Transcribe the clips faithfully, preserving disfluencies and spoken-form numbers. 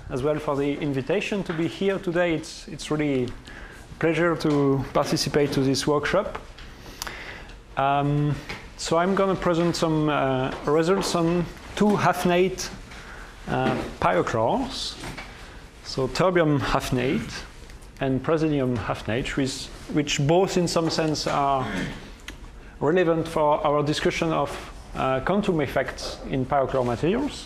as well for the invitation to be here today. It's, it's really a pleasure to participate to this workshop. Um, so I'm going to present some uh, results on two hafnate uh, pyochlors. So terbium hafnate and praseodymium hafnate, which, which both in some sense are relevant for our discussion of uh, quantum effects in pyochlor materials.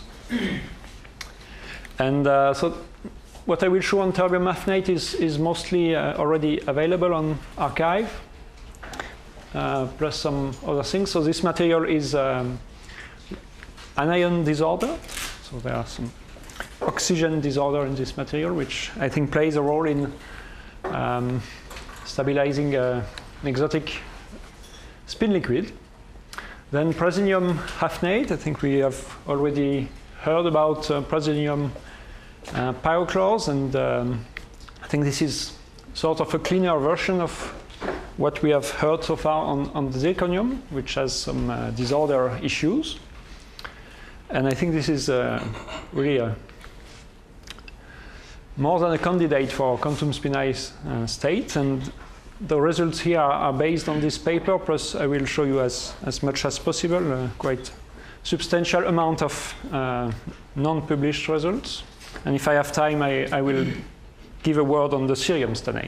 And uh, so what I will show on terbium hafnate is, is mostly uh, already available on arXiv, uh, plus some other things. So this material is um, anion disorder. So there are some oxygen disorder in this material, which I think plays a role in um, stabilizing uh, an exotic spin liquid. Then praseodymium hafnate. I think we have already heard about uh, praseodymium uh, pyochlors, and um, I think this is sort of a cleaner version of what we have heard so far on, on the zirconium, which has some uh, disorder issues. And I think this is uh, really a more than a candidate for quantum spinized uh, state, and the results here are, are based on this paper, plus I will show you as, as much as possible, uh, quite substantial amount of uh, non-published results. And if I have time, I, I will give a word on the cerium stannate.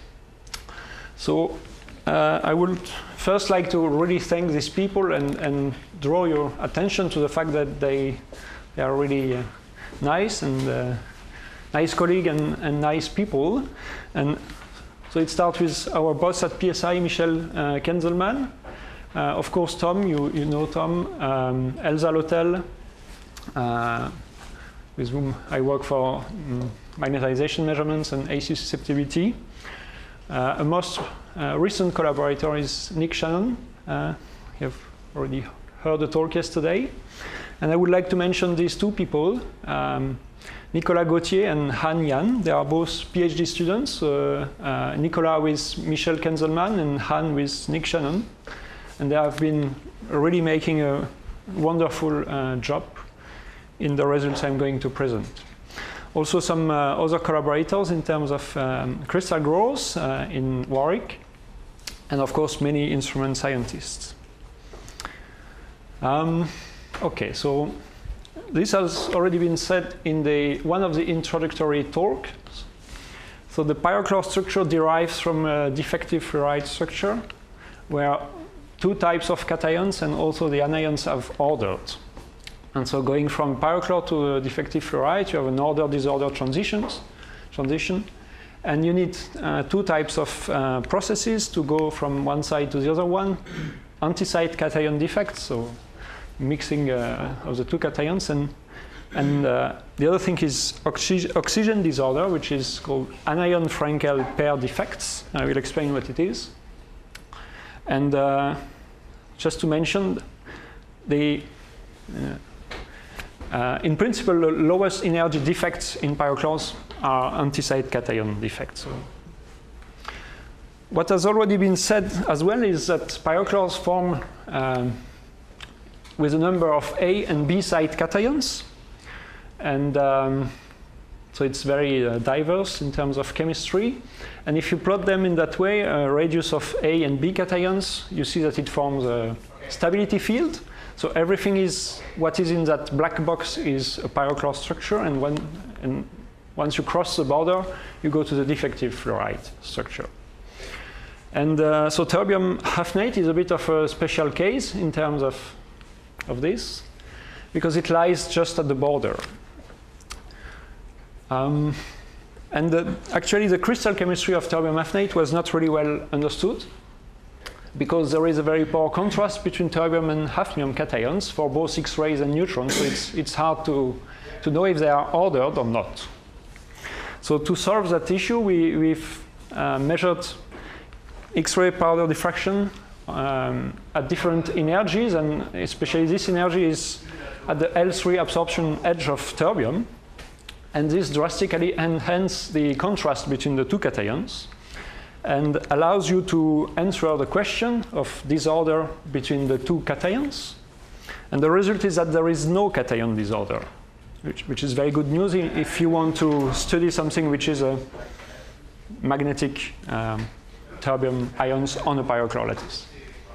So uh, I would first like to really thank these people and, and draw your attention to the fact that they, they are really uh, nice and uh, nice colleague and, and nice people. And so it starts with our boss at P S I, Michel uh, Kenzelman. Uh, of course, Tom, you, you know Tom, um, Elsa Lotel, uh, with whom I work for um, magnetization measurements and A C susceptibility. Uh, a most uh, recent collaborator is Nick Shannon. Uh, you have already heard the talk yesterday. And I would like to mention these two people. Um, Nicolas Gauthier and Han Yan. They are both PhD students. Uh, uh, Nicolas with Michel Kenzelman and Han with Nick Shannon. And they have been really making a wonderful uh, job in the results I'm going to present. Also some uh, other collaborators in terms of um, crystal growth uh, in Warwick. And of course, many instrument scientists. Um, okay, so this has already been said in the, one of the introductory talks. So the pyochlor structure derives from a defective fluoride structure, where two types of cations and also the anions have ordered. And so going from pyochlor to a defective fluoride, you have an order-disorder transitions, transition. And you need uh, two types of uh, processes to go from one side to the other one. Anti-site cation defects, so mixing uh, of the two cations, and, and uh, the other thing is oxy oxygen disorder, which is called anion-Frankel pair defects. I will explain what it is. And uh, just to mention, the uh, uh, in principle, the lowest energy defects in pyochlors are anti-site cation defects. So what has already been said as well is that pyochlors form um, with a number of A and B site cations. And um, so it's very uh, diverse in terms of chemistry. And if you plot them in that way, a radius of A and B cations, you see that it forms a stability field. So everything is, what is in that black box is a pyochlor structure. And, when, and once you cross the border, you go to the defective fluoride structure. And uh, so terbium hafnate is a bit of a special case in terms of of this, because it lies just at the border. Um, and the, actually the crystal chemistry of terbium hafnate was not really well understood, because there is a very poor contrast between terbium and hafnium cations for both X-rays and neutrons, so it's, it's hard to, to know if they are ordered or not. So to solve that issue, we, we've uh, measured X-ray powder diffraction Um, at different energies, and especially this energy is at the L three absorption edge of terbium, and this drastically enhances the contrast between the two cations and allows you to answer the question of disorder between the two cations. And the result is that there is no cation disorder which, which is very good news if you want to study something which is a magnetic um, terbium ions on a pyrochlore lattice.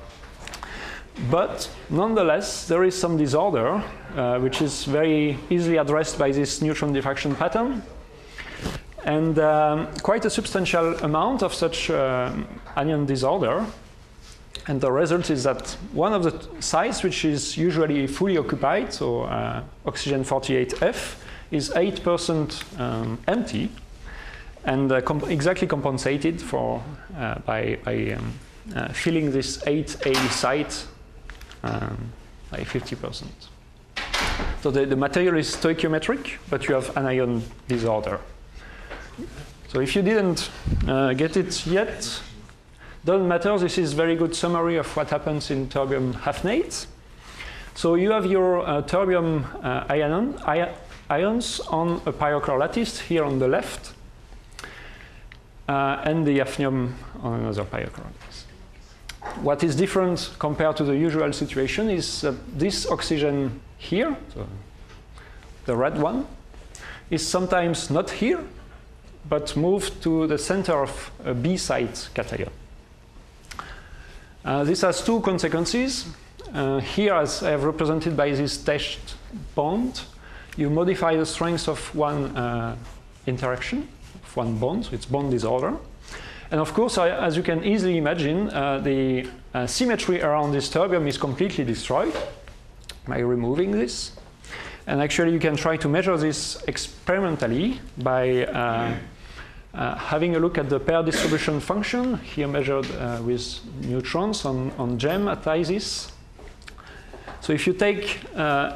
But nonetheless, there is some disorder, uh, which is very easily addressed by this neutron diffraction pattern. And um, quite a substantial amount of such uh, anion disorder. And the result is that one of the sites, which is usually fully occupied, so uh, oxygen forty-eight F, is eight percent um, empty, and uh, comp exactly compensated for uh, by, by um, uh, filling this eight A site um, by fifty percent. So the, the material is stoichiometric, but you have anion disorder. So if you didn't uh, get it yet, doesn't matter. This is very good summary of what happens in terbium hafnate. So you have your uh, terbium uh, ion, ions on a pyrochlore lattice here on the left, uh, and the hafnium on another pyrochlore lattice. What is different compared to the usual situation is that this oxygen here, so the red one, is sometimes not here, but moved to the center of a B site cation. Uh, this has two consequences. Uh, here, as I have represented by this dashed bond, you modify the strength of one uh, interaction, of one bond, so it's bond disorder. And of course, I, as you can easily imagine, uh, the uh, symmetry around this terbium is completely destroyed by removing this. And actually, you can try to measure this experimentally by uh, uh, having a look at the pair distribution function, here measured uh, with neutrons on, on GEM at ISIS. So if you take, uh,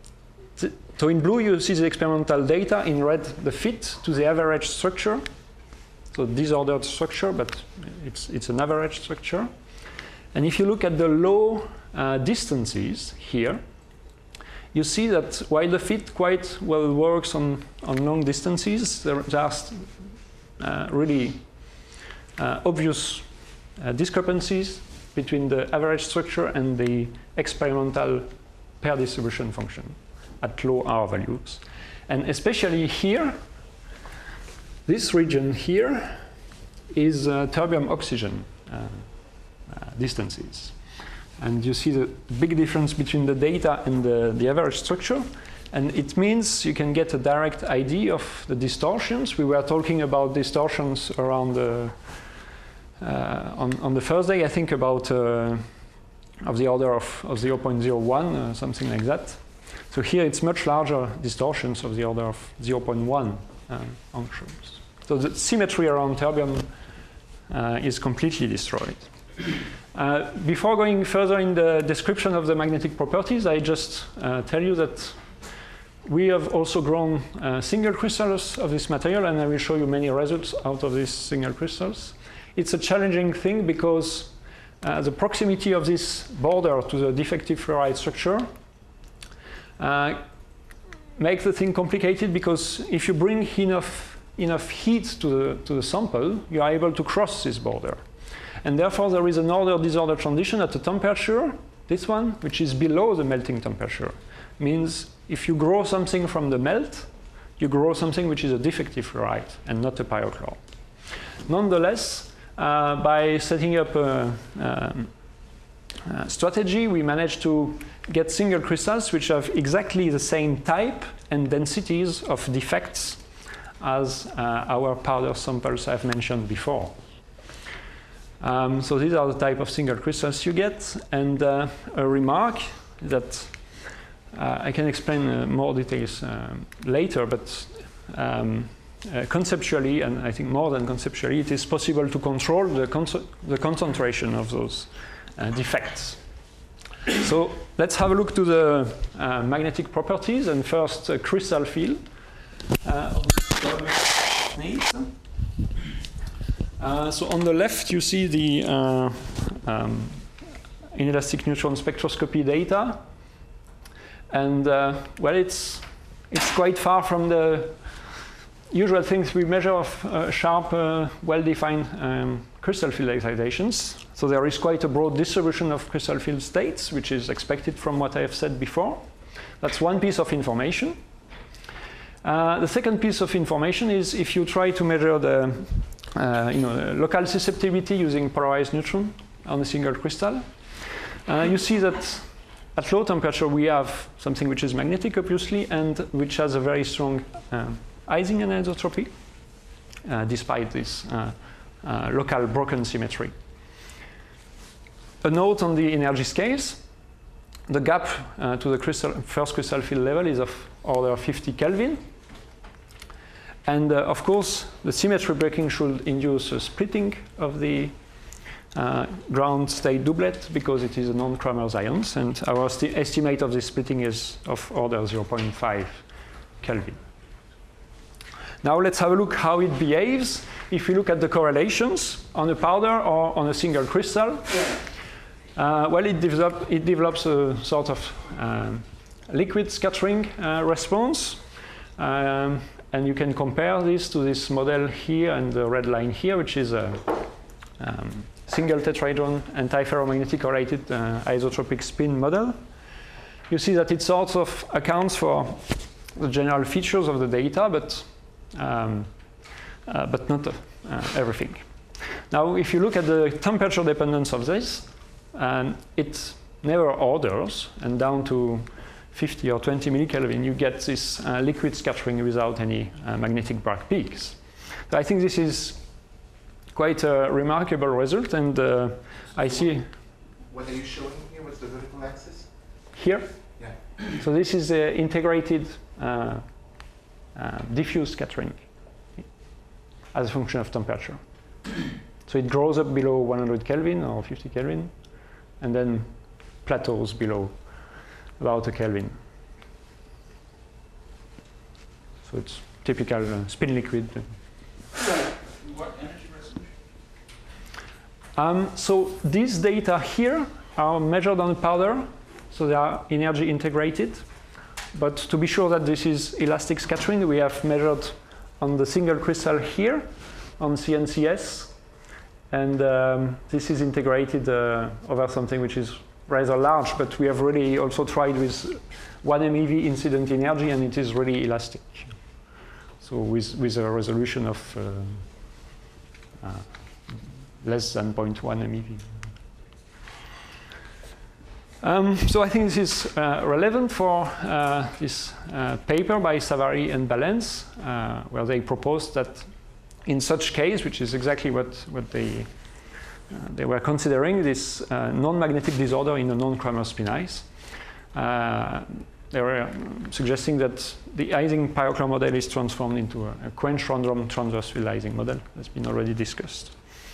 so in blue you see the experimental data, in red the fit to the average structure. So disordered structure, but it's, it's an average structure. And if you look at the low uh, distances here, you see that while the fit quite well works on, on long distances, there are just uh, really uh, obvious uh, discrepancies between the average structure and the experimental pair distribution function at low R values. And especially here, this region here is uh, terbium oxygen uh, uh, distances. And you see the big difference between the data and the, the average structure. And it means you can get a direct idea of the distortions. We were talking about distortions around the, uh, on, on the first day, I think about uh, of the order of, of zero point zero one, uh, something like that. So here it's much larger distortions of the order of zero point one uh, angstroms. So the symmetry around terbium uh, is completely destroyed. Uh, before going further in the description of the magnetic properties, I just uh, tell you that we have also grown uh, single crystals of this material, and I will show you many results out of these single crystals. It's a challenging thing because uh, the proximity of this border to the defective fluoride structure uh, makes the thing complicated, because if you bring enough, enough heat to the, to the sample, you are able to cross this border. And therefore, there is an order-disorder transition at a temperature, this one, which is below the melting temperature. Means if you grow something from the melt, you grow something which is a defective fluoride and not a pyrochlore. Nonetheless, uh, by setting up a, um, a strategy, we managed to get single crystals which have exactly the same type and densities of defects as uh, our powder samples I've mentioned before. Um, so these are the type of single crystals you get. And uh, a remark that uh, I can explain uh, more details uh, later, but um, uh, conceptually, and I think more than conceptually, it is possible to control the, con the concentration of those uh, defects. So let's have a look to the uh, magnetic properties, and first uh, crystal field. Uh, Uh, so on the left, you see the uh, um, inelastic neutron spectroscopy data, and uh, well, it's it's quite far from the usual things we measure of uh, sharp, uh, well-defined um, crystal field excitations. So there is quite a broad distribution of crystal field states, which is expected from what I have said before. That's one piece of information. Uh, the second piece of information is if you try to measure the uh, you know, local susceptibility using polarized neutron on a single crystal, uh, you see that at low temperature we have something which is magnetic, obviously, and which has a very strong uh, Ising anisotropy, uh, despite this uh, uh, local broken symmetry. A note on the energy scales. The gap uh, to the crystal, first crystal field level is of order fifty Kelvin. And uh, of course, the symmetry breaking should induce a splitting of the uh, ground state doublet because it is a non-Kramers ions. And our estimate of this splitting is of order zero point five Kelvin. Now let's have a look how it behaves if we look at the correlations on a powder or on a single crystal. Uh, well, it, develop, it develops a sort of um, liquid scattering uh, response. Um, and you can compare this to this model here and the red line here, which is a um, single tetrahedron antiferromagnetic correlated uh, isotropic spin model. You see that it sort of accounts for the general features of the data, but, um, uh, but not uh, everything. Now, if you look at the temperature dependence of this, and it never orders, and down to fifty or twenty millikelvin, you get this uh, liquid scattering without any uh, magnetic Bragg peaks. So I think this is quite a remarkable result, and uh, I see. What are you showing here? What's the vertical axis? Here? Yeah. So this is uh, integrated uh, uh, diffuse scattering as a function of temperature. So it grows up below one hundred Kelvin or fifty Kelvin, and then plateaus below about a Kelvin. So it's typical uh, spin liquid. What energy resolution? Um, so these data here are measured on the powder, so they are energy integrated. But to be sure that this is elastic scattering, we have measured on the single crystal here on C N C S. And um, this is integrated uh, over something which is rather large, but we have really also tried with one M E V incident energy, and it is really elastic. So with, with a resolution of uh, uh, less than zero point one M E V. Um, so I think this is uh, relevant for uh, this uh, paper by Savary and Balens, uh, where they proposed that in such case, which is exactly what, what they, uh, they were considering, this uh, non-magnetic disorder in a non-Kramers spin ice, uh, they were suggesting that the Ising Pyroclar model is transformed into a, a quench random transverse field Ising model that's been already discussed.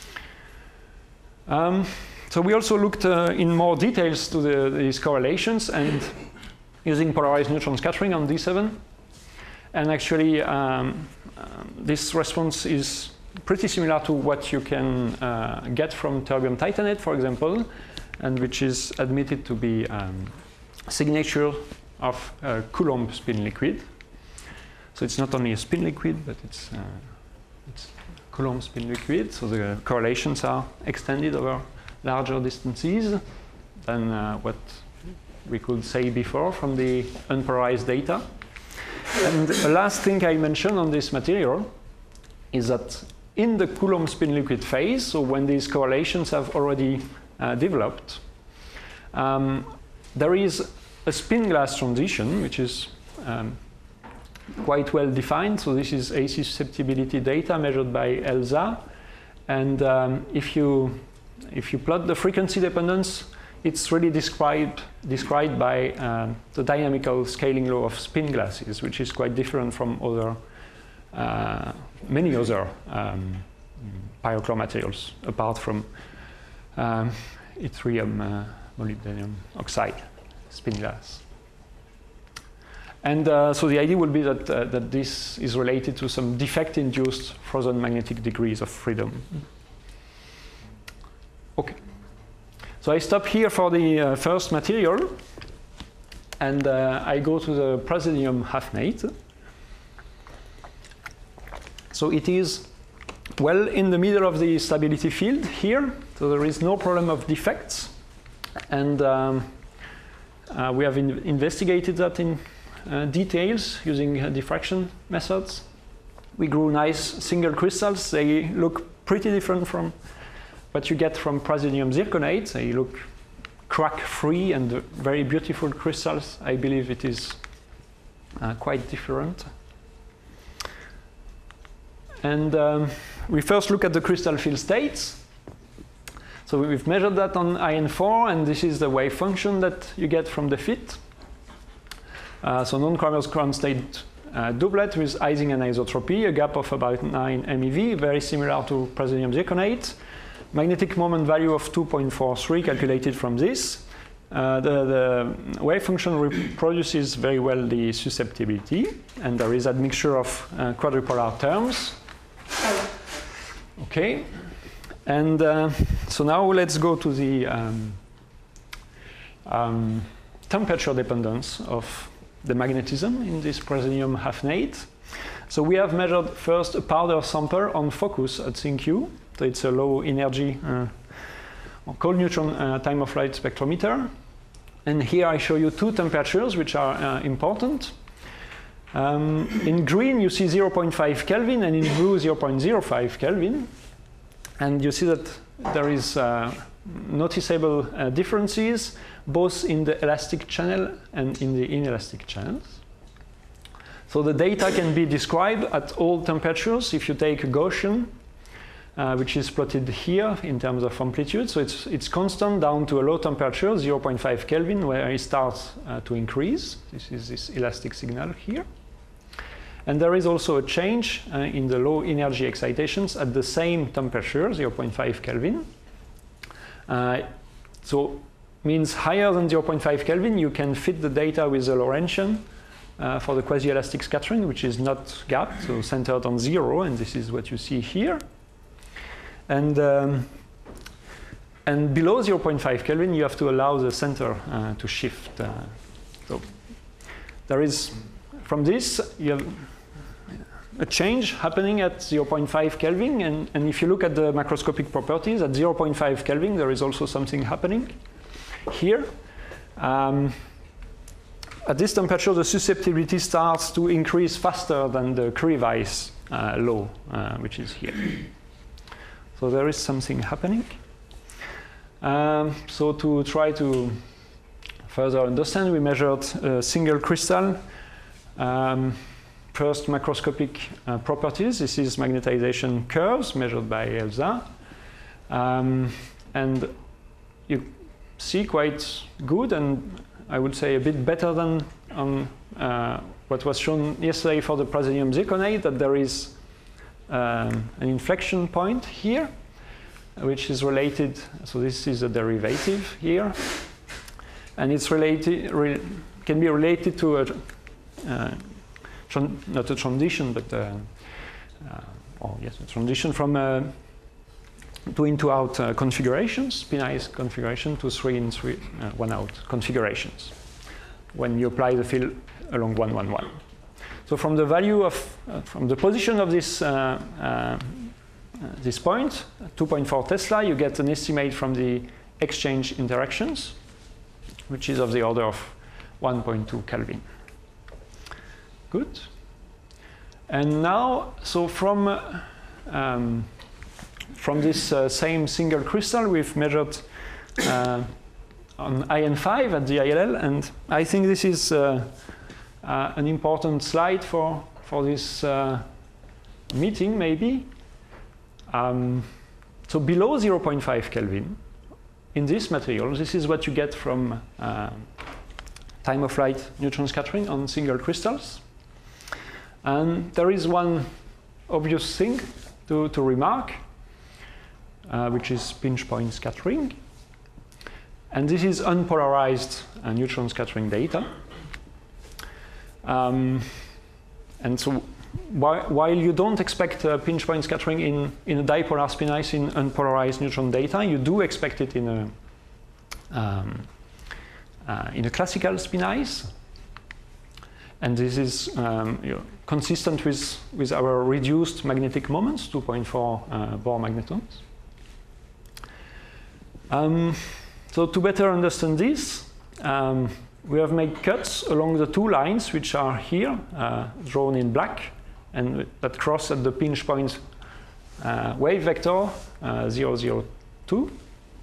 Um, so we also looked uh, in more details to the, these correlations and using polarized neutron scattering on D seven. And actually, um, um, this response is pretty similar to what you can uh, get from terbium titanate, for example, and which is admitted to be um, signature of a Coulomb spin liquid. So it's not only a spin liquid, but it's, uh, it's Coulomb spin liquid. So the correlations are extended over larger distances than uh, what we could say before from the unpolarized data. And the last thing I mentioned on this material is that in the Coulomb spin liquid phase, so when these correlations have already uh, developed, um, there is a spin glass transition, which is um, quite well defined. So this is A C susceptibility data measured by ELSA. And um, if you, if you plot the frequency dependence, it's really described, described by uh, the dynamical scaling law of spin glasses, which is quite different from other, uh, many other um, Pyroclar materials, apart from um, yttrium uh, molybdenum oxide spin glass. And uh, so the idea will be that, uh, that this is related to some defect-induced frozen magnetic degrees of freedom. Okay. So I stop here for the uh, first material, and uh, I go to the praseodymium hafnate. So it is well in the middle of the stability field here, so there is no problem of defects. And um, uh, we have in investigated that in uh, details using uh, diffraction methods. We grew nice single crystals. They look pretty different from what you get from praseodymium zirconate. They look crack-free and uh, very beautiful crystals. I believe it is uh, quite different. And um, we first look at the crystal field states. So we've measured that on I N four, and this is the wave function that you get from the fit. Uh, so non-Kramers ground state uh, doublet with Ising anisotropy, a gap of about nine MeV, very similar to praseodymium zirconate. Magnetic moment value of two point four three calculated from this. Uh, the, the wave function reproduces very well the susceptibility, and there is admixture of uh, quadrupolar terms. Okay. And uh, so now let's go to the um, um, temperature dependence of the magnetism in this praseodymium hafnate. So we have measured first a powder sample on focus at SynQ. So it's a low energy uh, cold neutron uh, time of flight spectrometer. And here I show you two temperatures which are uh, important. Um, in green you see zero point five Kelvin, and in blue zero point zero five Kelvin. And you see that there is uh, noticeable uh, differences both in the elastic channel and in the inelastic channels. So the data can be described at all temperatures if you take a Gaussian, uh, which is plotted here in terms of amplitude. So it's, it's constant down to a low temperature, zero point five Kelvin, where it starts uh, to increase. This is this elastic signal here. And there is also a change uh, in the low energy excitations at the same temperature, zero point five Kelvin. Uh, so means higher than zero point five Kelvin, you can fit the data with the Lorentzian uh, for the quasi-elastic scattering, which is not gapped, so centered on zero, and this is what you see here. And, um, and below zero point five Kelvin, you have to allow the center uh, to shift. Uh, so there is, from this, you have a change happening at zero point five Kelvin, and, and if you look at the macroscopic properties, at zero point five Kelvin, there is also something happening here. Um, at this temperature, the susceptibility starts to increase faster than the Curie-Weiss uh, law, uh, which is here. So there is something happening. Um, so to try to further understand, we measured a single crystal. Um, First, macroscopic uh, properties. This is magnetization curves measured by ELSA. Um, and you see quite good, and I would say a bit better than on uh, what was shown yesterday for the praseodymium zirconate, that there is um, an inflection point here, which is related, so this is a derivative here, and it's related, re can be related to a uh, not a transition, but uh, uh, oh yes, a transition from uh, two in two out uh, configurations, spinized configuration, to three in three uh, one out configurations when you apply the field along one one one. So from the value of, uh, from the position of this uh, uh, this point, two point four Tesla, you get an estimate from the exchange interactions, which is of the order of one point two Kelvin. Good. And now, so from uh, um, from this uh, same single crystal, we've measured uh, on I N five at the I L L, and I think this is uh, uh, an important slide for for this uh, meeting, maybe. Um, so below zero point five Kelvin, in this material, this is what you get from uh, time of flight neutron scattering on single crystals. And there is one obvious thing to, to remark, uh, which is pinch point scattering. And this is unpolarized uh, neutron scattering data. Um, and so whi while you don't expect uh, pinch point scattering in, in a dipolar spin-ice in unpolarized neutron data, you do expect it in a, um, uh, in a classical spin-ice. And this is um, you know, consistent with, with our reduced magnetic moments, two point four uh, Bohr magnetons. Um, so to better understand this, um, we have made cuts along the two lines which are here, uh, drawn in black, and that cross at the pinch point uh, wave vector uh, zero, zero, two.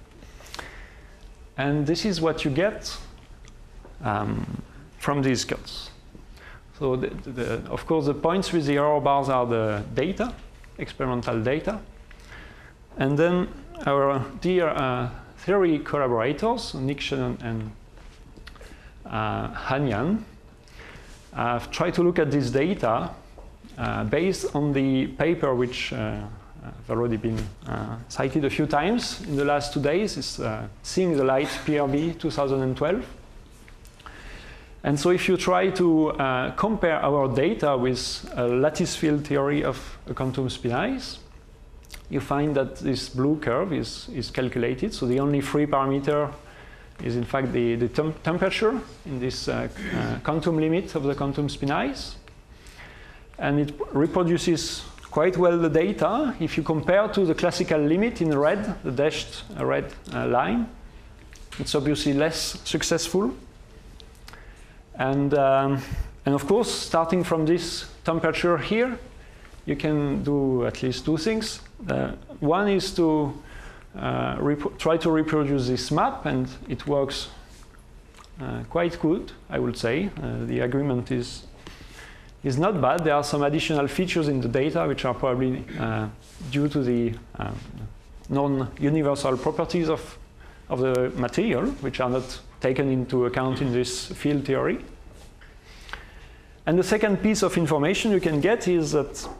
And this is what you get um, from these cuts. So, the, the, of course, the points with the error bars are the data, experimental data. And then our dear uh, theory collaborators, Nick Shannon and uh, Han Yan, have tried to look at this data uh, based on the paper which uh, have already been uh, cited a few times in the last two days. It's uh, Seeing the Light P R B two thousand twelve. And so if you try to uh, compare our data with a lattice field theory of a quantum spin ice, you find that this blue curve is, is calculated. So the only free parameter is in fact the, the tem temperature in this uh, uh, quantum limit of the quantum spin ice. And it reproduces quite well the data. If you compare to the classical limit in red, the dashed uh, red uh, line, it's obviously less successful. And, um, and of course, starting from this temperature here, you can do at least two things. Uh, one is to uh, try to reproduce this map, and it works uh, quite good, I would say. Uh, the agreement is, is not bad. There are some additional features in the data which are probably uh, due to the uh, non-universal properties of, of the material, which are not taken into account in this field theory. And the second piece of information you can get is that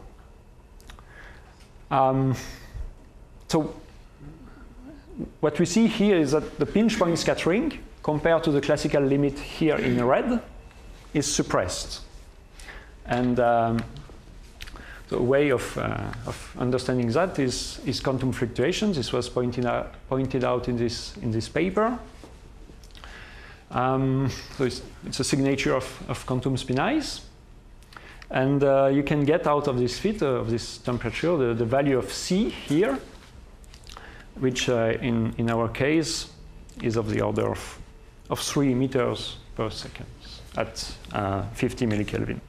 um, so what we see here is that the pinch point scattering compared to the classical limit here in red is suppressed. And um, the way of, uh, of understanding that is, is quantum fluctuations. This was pointed out, pointed out in this, in this paper. Um, so it's, it's a signature of, of quantum spin ice. And uh, you can get out of this fit, uh, of this temperature, the, the value of C here, which uh, in, in our case is of the order of, of three meters per second at uh, fifty millikelvin.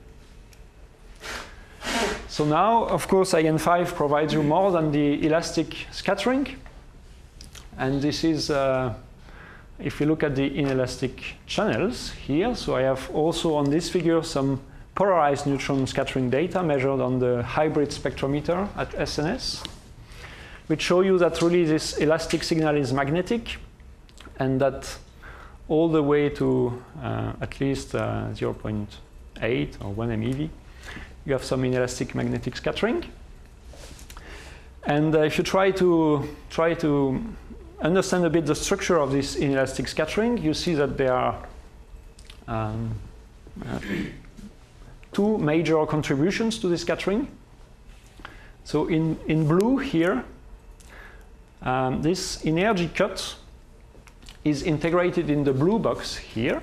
So now, of course, I N five provides you more than the elastic scattering. And this is, uh, if you look at the inelastic channels here, so I have also on this figure some polarized neutron scattering data measured on the hybrid spectrometer at S N S, which show you that really this elastic signal is magnetic, and that all the way to uh, at least uh, zero point eight or one MeV, you have some inelastic magnetic scattering. And uh, if you try to try to understand a bit the structure of this inelastic scattering, you see that there are um, uh, two major contributions to the scattering. So in, in blue here, um, this energy cut is integrated in the blue box here.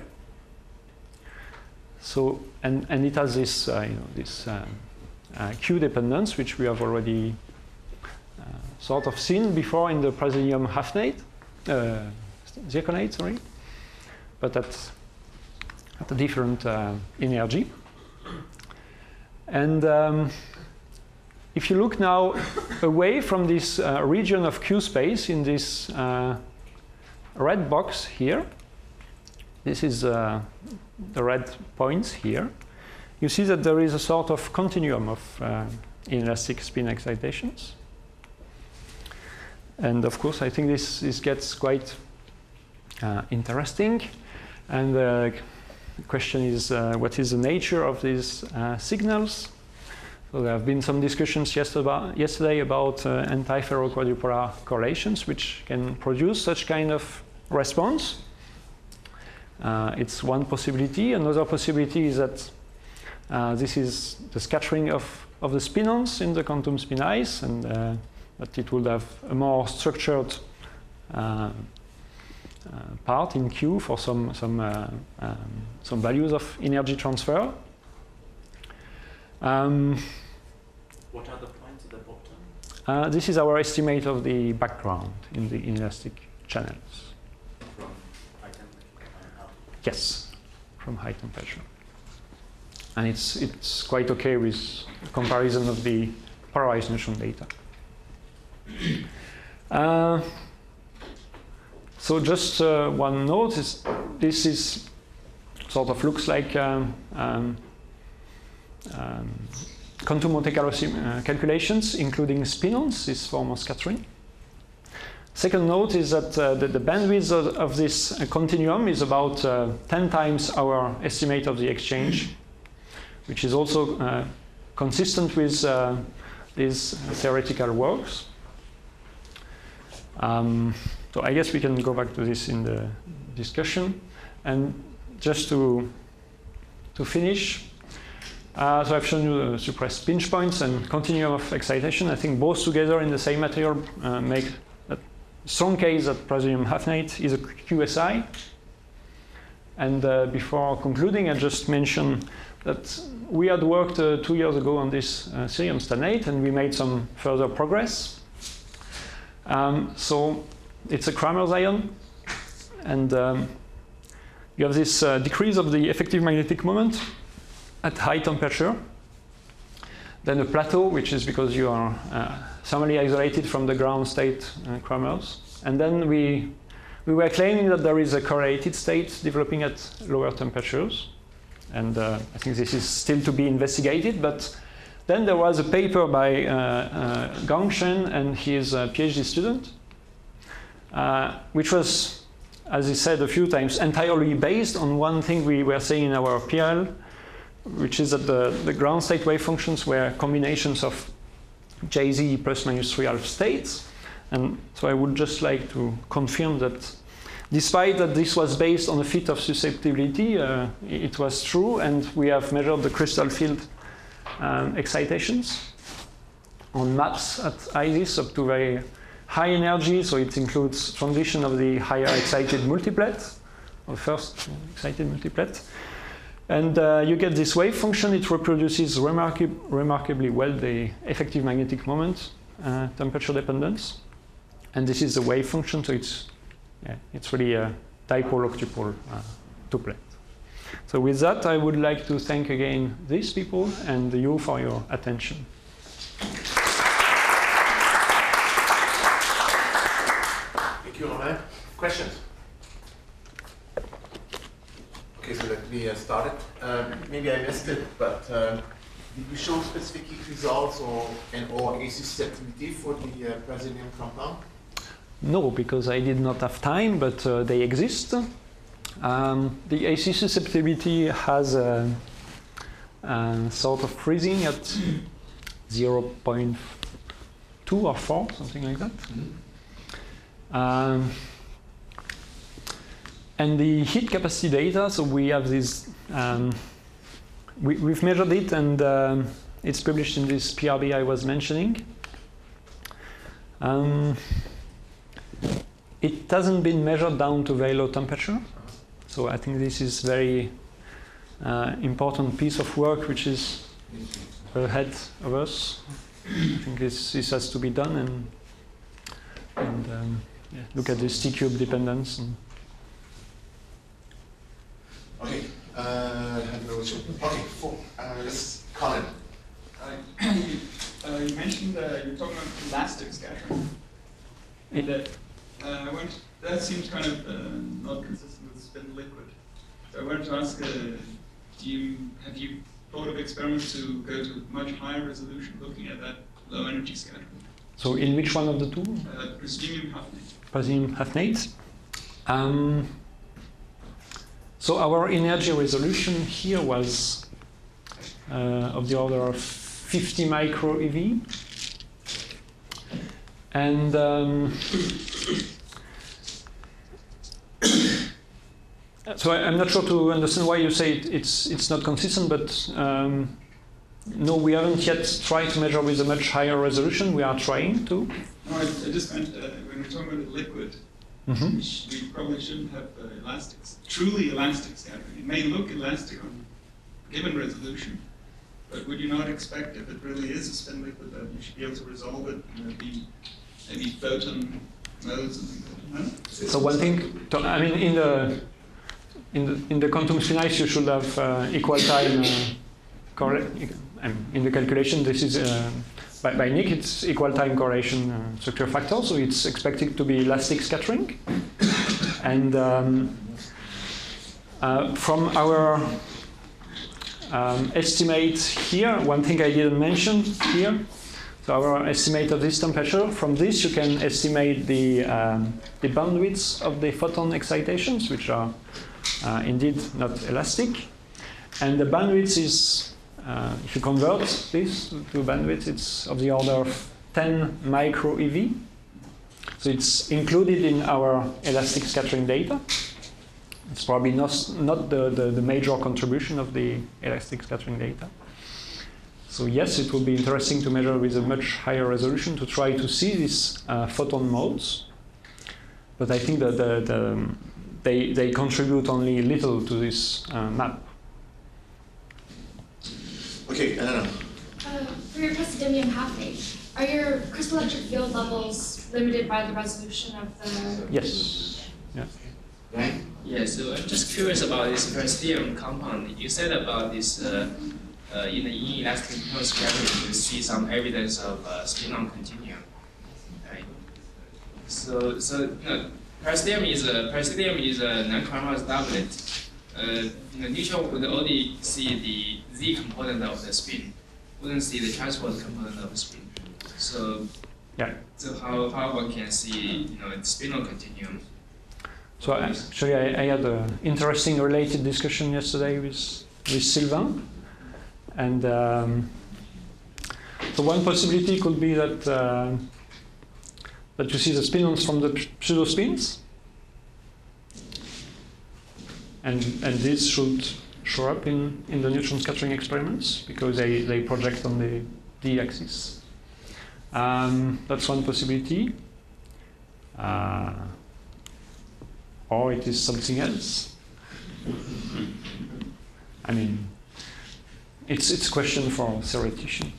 So, and, and it has this, uh, you know, this uh, uh, Q dependence, which we have already uh, sort of seen before in the Praseodymium hafnate, uh, zirconate, sorry, but at, at a different uh, energy. And um, if you look now away from this uh, region of Q space in this uh, red box here, this is uh, the red points here, you see that there is a sort of continuum of uh, inelastic spin excitations. And of course, I think this, this gets quite uh, interesting. And uh, the question is, uh, what is the nature of these uh, signals? So there have been some discussions yesterday about uh, anti-ferroquadrupolar correlations, which can produce such kind of response. Uh, it's one possibility. Another possibility is that uh, this is the scattering of, of the spinons in the quantum spin ice, and uh, that it would have a more structured uh, Uh, part in Q for some some uh, um, some values of energy transfer. Um, what are the points at the bottom? Uh, this is our estimate of the background in the inelastic channels. From item. Yes. from high temperature. And it's, it's quite okay with comparison of the polarized neutron data. Uh, so just uh, one note, is this is sort of looks like um, um, um, quantum Monte Carlo uh, calculations, including spin-ons, this form of scattering. Second note is that uh, the, the bandwidth of, of this uh, continuum is about uh, ten times our estimate of the exchange, which is also uh, consistent with uh, these theoretical works. Um, so I guess we can go back to this in the discussion. And just to, to finish, uh, so I've shown you the suppressed pinch points and continuum of excitation. I think both together in the same material uh, make a strong case that praseodymium hafnate is a Q S I. And uh, before concluding, I just mention that we had worked uh, two years ago on this uh, cerium stannate, and we made some further progress. Um, so it's a Kramers ion, and um, you have this uh, decrease of the effective magnetic moment at high temperature. Then a plateau, which is because you are uh, thermally isolated from the ground state uh, Kramers. And then we, we were claiming that there is a correlated state developing at lower temperatures. And uh, I think this is still to be investigated. But then there was a paper by uh, uh, Gang Shen and his uh, PhD student, uh, which was, as he said a few times, entirely based on one thing we were saying in our P L, which is that the, the ground state wave functions were combinations of J Z plus minus three half states. And so I would just like to confirm that despite that this was based on a fit of susceptibility, uh, it was true, and we have measured the crystal field um, excitations on maps at ISIS up to very high energy, so it includes transition of the higher excited multiplet, or first excited multiplet. And uh, you get this wave function. It reproduces remarkab remarkably well the effective magnetic moment, uh, temperature dependence. And this is the wave function, so it's, yeah, it's really a dipole-octupole uh, tuplet. So with that, I would like to thank again these people and you for your attention. Thank you, Romain. Questions? Okay, so let me uh, start it. Um, maybe I missed it, but um, did we show specific results or and or A C susceptibility for the uh, praseodymium compound? No, because I did not have time, but uh, they exist. Um, the A C susceptibility has a, a sort of freezing at zero point two or four, something like that. Mm-hmm. um, and the heat capacity data, so we have this, um, we, we've measured it, and um, it's published in this P R B I was mentioning. Um, It hasn't been measured down to very low temperature. So I think this is very uh, important piece of work which is ahead of us. I think this, this has to be done, and, and um, yeah, look at this T-cube dependence. And okay, uh, I have no issue. Okay, four. Uh, let's Colin. Uh, you, uh, you mentioned uh, you're talking about elastic scattering. it, that Uh, I want, that seems kind of uh, not consistent with spin liquid. So I wanted to ask, uh, do you, have you thought of experiments to go to much higher resolution looking at that low energy scattering? so in which one of the two? Uh, praseodymium hafnate. Praseodymium hafnate. Um, so our energy resolution here was uh, of the order of fifty micro E V. And um, so I, I'm not sure to understand why you say it, it's it's not consistent, but um, no, we haven't yet tried to measure with a much higher resolution. We are trying to. No, I, I just meant uh, when we're talking about a liquid, Mm-hmm. we, sh we probably shouldn't have uh, elastic, truly elastic scattering. It may look elastic on given resolution, but would you not expect if it really is a spin liquid that you should be able to resolve it and there'd be maybe photon modes and things like that? No? So one thing, to, I mean, in the in the in the quantum spin ice, you should have uh, equal time. Uh, correct. In the calculation, this is uh, by, by Nick. It's equal time correlation uh, structure factor, so it's expected to be elastic scattering. And um, uh, from our um, estimate here, one thing I didn't mention here. So our estimate of this temperature, from this you can estimate the, um, the bandwidths of the photon excitations, which are uh, indeed not elastic. And the bandwidth is, uh, if you convert this to bandwidth, it's of the order of ten micro E V. So it's included in our elastic scattering data. It's probably not, not the, the, the major contribution of the elastic scattering data. So yes, it would be interesting to measure with a much higher resolution to try to see these uh, photon modes. But I think that the, the, they, they contribute only little to this uh, map. Okay, I don't know. Uh, for your praseodymium half-wave, are your crystal electric field levels limited by the resolution of the... Yes. Yeah. Right? Yeah, so I'm just curious about this praseodymium compound. You said about this uh, uh, in the inelastic spectrum, you see some evidence of uh, spin-on continuum, right? So, so you know, praseodymium is a praseodymium is a non-continuous doublet. Uh, in the neutron would only see the z component of the spin, wouldn't see the transport component of the spin. So, yeah. So how how one can see you know the spin-on continuum? So I, actually, I, I had an interesting related discussion yesterday with with Sylvain, and um, so one possibility could be that uh, that you see the spin-ons from the pseudo spins, and and this should show up in in the neutron scattering experiments because they they project on the d-axis. Um, that's one possibility. Uh, Or it is something else. I mean, it's it's a question for theoreticians.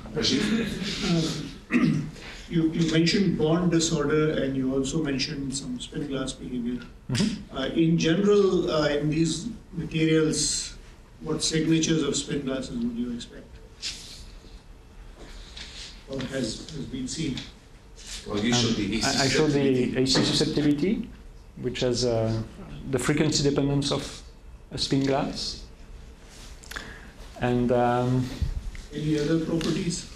Uh, you, you mentioned bond disorder and you also mentioned some spin glass behavior. Mm-hmm. uh, in general, uh, in these materials, what signatures of spin glasses would you expect? Or has, has been seen? Well, you showed the A C um, I, I showed the A C susceptibility, which has uh, the frequency dependence of a spin glass. And um, any other properties?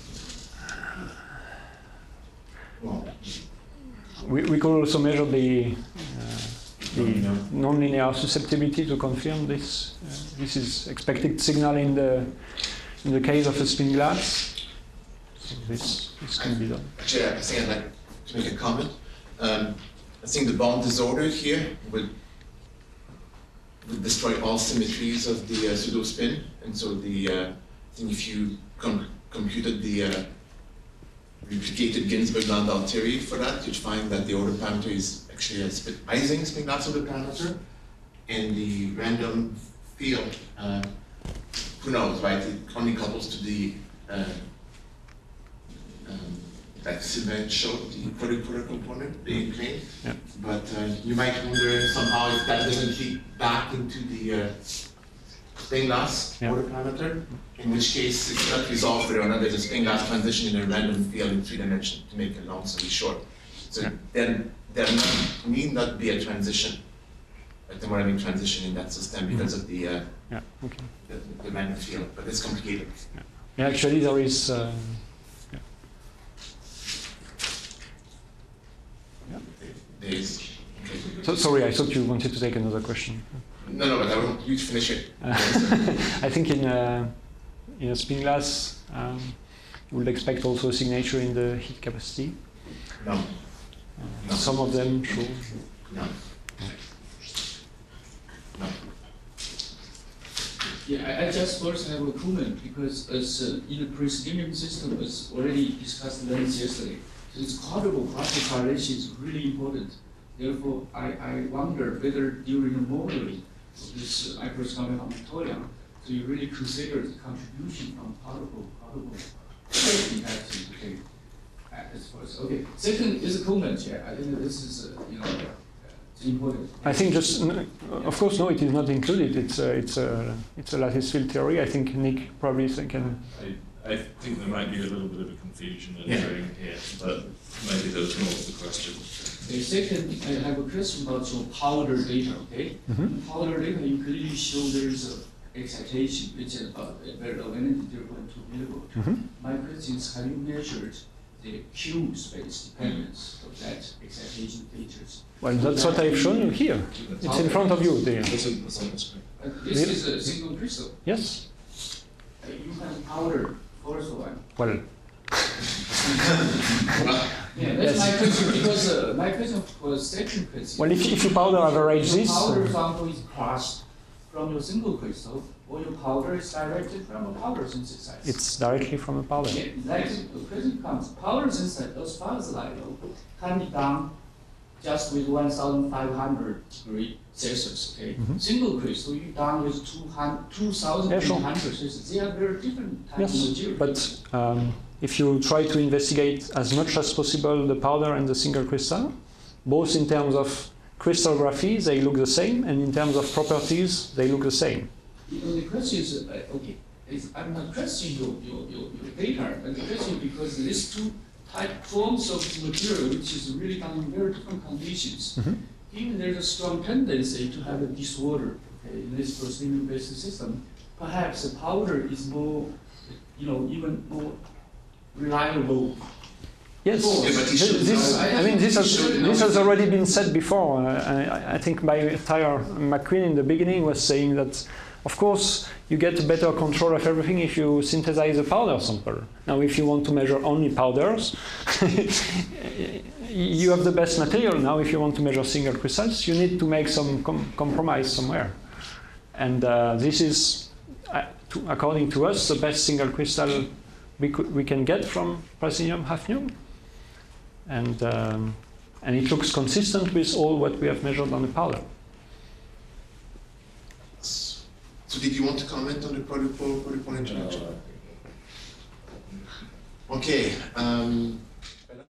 Well, we, we could also measure the, uh, the nonlinear susceptibility to confirm this. Uh, this is expected signal in the in the case of a spin glass. So this this can be done. Actually, I think I'd like to make a comment. Um, I think the bond disorder here would, would destroy all symmetries of the uh, pseudo spin, and so the uh, I think if you com computed the uh, replicated Ginzburg-Landau theory for that, you'd find that the order parameter is actually a spin Ising spin glass order parameter, and the random field, uh, who knows, right? It only couples to the uh, um, like Sylvain showed, the quarter-quarter component being claimed. Yeah. But uh, you might wonder somehow if that doesn't feed back into the uh, spin glass yeah. order parameter, in which case it's not resolved there, or not, there's a spin glass transition in a random field in three dimensions, to make a long story short. So yeah. then there not, need not be a transition, a thermodynamic transition in that system because mm-hmm. of the, uh, yeah. okay. the, the random field, but it's complicated. Yeah, yeah actually there is uh, There is. Okay. So, sorry, I thought you wanted to take another question. No, no, but I want you to finish it. Uh, I think in a, in a spin glass, um, you would expect also a signature in the heat capacity. No. Uh, no. Some of them show. No. No. Yeah, I, I just first have a comment because as uh, in the praseodymium system, as already discussed yesterday, so it's quadruple particle correlation is really important. Therefore, I, I wonder whether during the modeling of this uh, microscopic material, so you really consider the contribution from particle particle interaction. Okay, as first. Okay. Second is a comment. Yeah, I think this is uh, you know uh, It's important. I think just, n- of course, no, it is not included. It's a, it's a, it's a lattice field theory. I think Nick probably can. I, I think there might be a little bit of a confusion Yeah. entering here, but maybe those can answer the question. The second, I have a question about your powder data, okay? Mhm. In powder data, you clearly show there is a excitation, which is about a very low energy, zero point two millivolt. Mhm. My question is, have you measured the Q space dependence of that excitation features? Well, that's what I've shown you here. It's in front of you there. That's on, that's on the screen. Uh, This Really? is a single crystal. Yes. Uh, You have powder, first one. Well, Yeah, that's Yes. my question, because uh, my question was second question. well, if, if you powder average Your this, powder uh, sample is crushed from your single crystal, or your powder is directed from a powder synthesizer. it's directly from a powder. Yeah, like the question comes, powder synthesizer, as far as I know, can be done just with one thousand five hundred degree Celsius, okay? Mhm. Single crystal, you done with two hundred, two thousand Yeah, eight sure. hundred Celsius. They are very different types of Yes, material. but um, if you try to investigate as much as possible the powder and the single crystal, both in terms of crystallography, they look the same, and in terms of properties, they look the same. You know, the question is, uh, okay, is, I'm not questioning your, your, your, your data, but the question because these two type forms of material, which is really done in very different conditions, Mhm. even there's a strong tendency to have a disorder okay, in this prosthetic-based system. Perhaps the powder is more, you know, even more reliable. Yes, Oh, Yeah, but he This- should this, know. I mean, this has, Should know. this has already been said before. Uh, I, I think by Tyler McQueen in the beginning was saying that, of course, you get a better control of everything if you synthesize a powder sample. Now, if you want to measure only powders, you have the best material. Now, if you want to measure single crystals, you need to make some com compromise somewhere. And uh, this is, uh, to, according to us, the best single crystal we, could, we can get from Praseodymium hafnium. And, um, and it looks consistent with all what we have measured on the powder. So did you want to comment on the protocol, protocol interaction? Okay, um,